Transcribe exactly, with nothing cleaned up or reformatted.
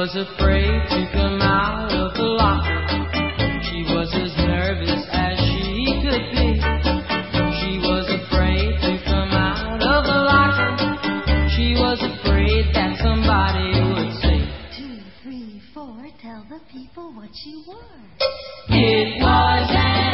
was afraid to come out of the locker. She was as nervous as she could be. She was afraid to come out of the locker. She was afraid that somebody would say, two, three, four, tell the people what she wore. It was an